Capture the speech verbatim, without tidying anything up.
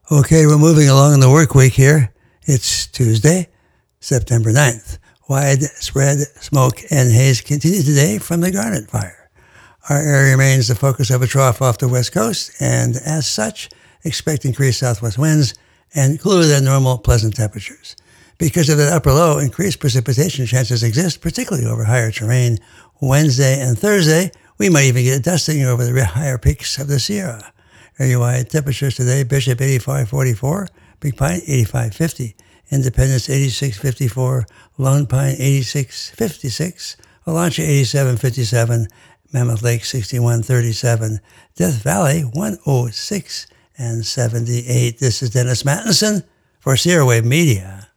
Okay, we're moving along in the work week here. It's Tuesday, September ninth. Widespread smoke and haze continue today from the Garnet Fire. Our area remains the focus of a trough off the west coast, and as such, expect increased southwest winds and cooler than normal pleasant temperatures. Because of that upper low, increased precipitation chances exist, particularly over higher terrain. Wednesday and Thursday, we might even get a dusting over the higher peaks of the Sierra. Area-wide temperatures today: Bishop eighty-five forty-four, Big Pine eighty-five fifty, Independence eighty-six fifty-four, Lone Pine eighty-six fifty-six, Olancha eighty-seven fifty-seven, Mammoth Lake sixty-one thirty-seven, Death Valley one oh six and seventy-eight. This is Dennis Mattinson for Sierra Wave Media.